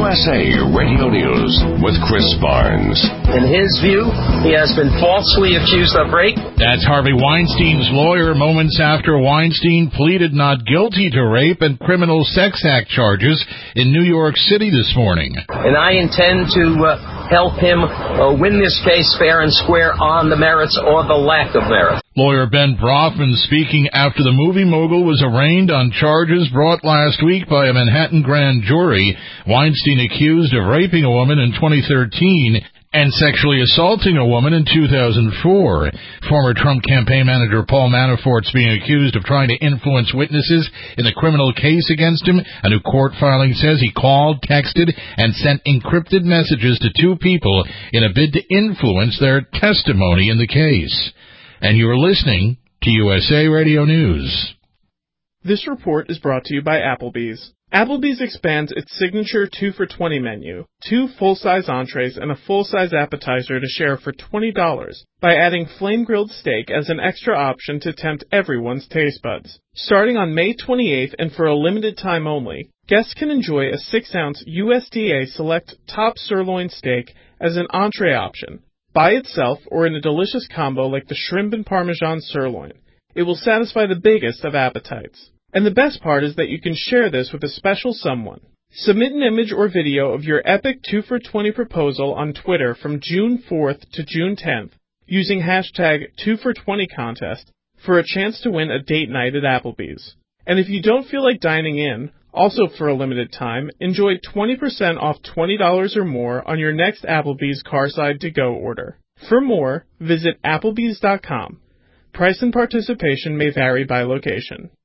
USA Radio News with Chris Barnes. In his view, he has been falsely accused of rape. That's Harvey Weinstein's lawyer moments after Weinstein pleaded not guilty to rape and criminal sex act charges in New York City this morning. And I intend to help him win this case fair and square on the merits or the lack of merit. Lawyer Ben Brofman speaking after the movie mogul was arraigned on charges brought last week by a Manhattan grand jury. Weinstein accused of raping a woman in 2013 and sexually assaulting a woman in 2004. Former Trump campaign manager Paul Manafort's being accused of trying to influence witnesses in the criminal case against him. A new court filing says he called, texted, and sent encrypted messages to two people in a bid to influence their testimony in the case. And you're listening to USA Radio News. This report is brought to you by Applebee's. Applebee's expands its signature 2 for $20 menu, 2 full-size entrees and a full-size appetizer to share for $20 by adding flame-grilled steak as an extra option to tempt everyone's taste buds. Starting on May 28th and for a limited time only, guests can enjoy a 6-ounce USDA Select top sirloin steak as an entree option, by itself or in a delicious combo like the shrimp and Parmesan sirloin. It will satisfy the biggest of appetites. And the best part is that you can share this with a special someone. Submit an image or video of your epic 2 for $20 proposal on Twitter from June 4th to June 10th using hashtag 2for20contest for a chance to win a date night at Applebee's. And if you don't feel like dining in, also for a limited time, enjoy 20% off $20 or more on your next Applebee's Carside to-go order. For more, visit Applebee's.com. Price and participation may vary by location.